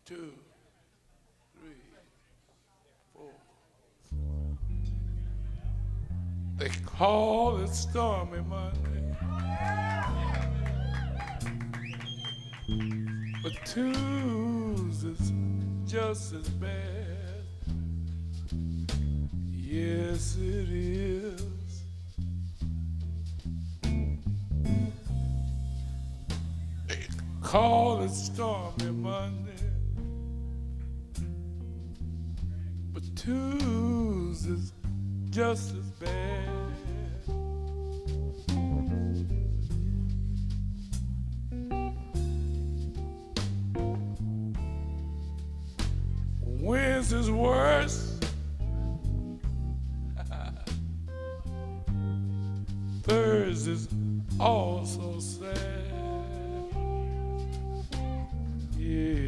two, three, four. They call it Stormy Monday, but Tuesday's just as bad. Yes, it is. They call it Stormy Monday, but Tuesday's just as bad. Wednesday's worse. Thursday's also sad. Yeah.